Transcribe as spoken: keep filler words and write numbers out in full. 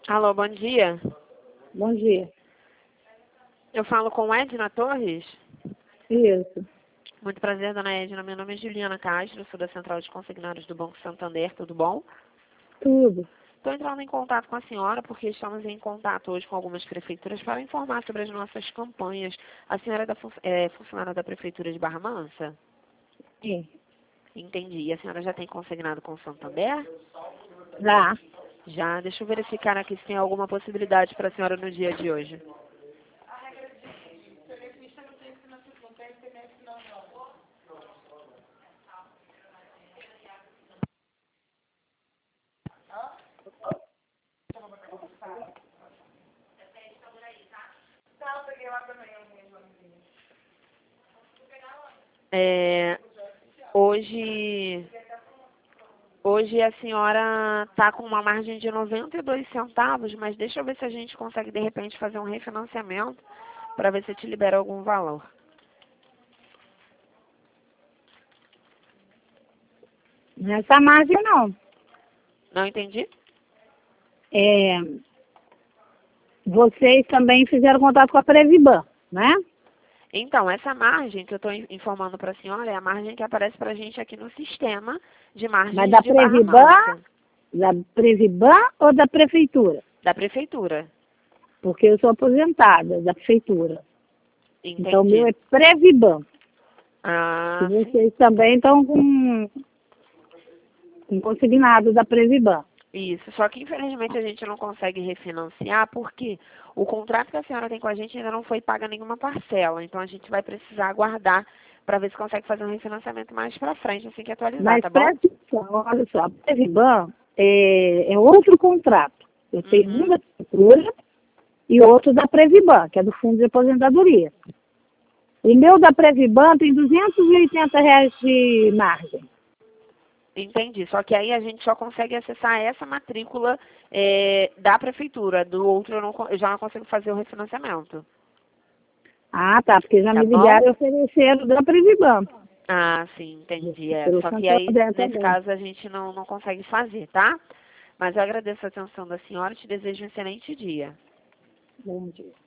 Alô, bom dia. Bom dia. Eu falo com Edna Torres? Isso. Muito prazer, dona Edna. Meu nome é Juliana Castro, sou da Central de Consignados do Banco Santander, tudo bom? Tudo. Estou entrando em contato com a senhora porque estamos em contato hoje com algumas prefeituras para informar sobre as nossas campanhas. A senhora é, da, fun- é funcionária da Prefeitura de Barra Mansa? Sim. Entendi. E a senhora já tem consignado com o Santander? Já. Já. Deixa eu verificar aqui se tem alguma possibilidade para a senhora no dia de hoje. É, hoje, hoje a senhora está com uma margem de noventa e dois centavos, mas deixa eu ver se a gente consegue, de repente, fazer um refinanciamento para ver se te libera algum valor. Nessa margem não. Não entendi? É, vocês também fizeram contato com a Previban, né? Então, essa margem que eu estou informando para a senhora é a margem que aparece para a gente aqui no sistema de margem Mas da de Barra Previban, Mansa, da Previban ou da Prefeitura? da Prefeitura. Porque eu sou aposentada da Prefeitura. Entendi. Então o meu é Previban. Ah, E sim. vocês também estão com, com consignado da Previban. Isso, só que infelizmente a gente não consegue refinanciar porque o contrato que a senhora tem com a gente ainda não foi paga nenhuma parcela. Então a gente vai precisar aguardar para ver se consegue fazer um refinanciamento mais para frente, assim que atualizar, Mas tá bom? presta atenção, olha só, a Previban é, é outro contrato. Eu tenho Uhum. um da Prefeitura e outro da Previban, que é do Fundo de Aposentadoria. O meu da Previban tem duzentos e oitenta reais de margem. Entendi. Só que aí a gente só consegue acessar essa matrícula é, da prefeitura. Do outro eu, não, co- eu já não consigo fazer o refinanciamento. Ah, tá, porque já Tá me bom? ligaram e ofereceram da Previban. Ah, sim, entendi. É. Pelo Só que aí, Santander nesse também. caso, a gente não, não consegue fazer, tá? Mas eu agradeço a atenção da senhora e te desejo um excelente dia. Bom dia.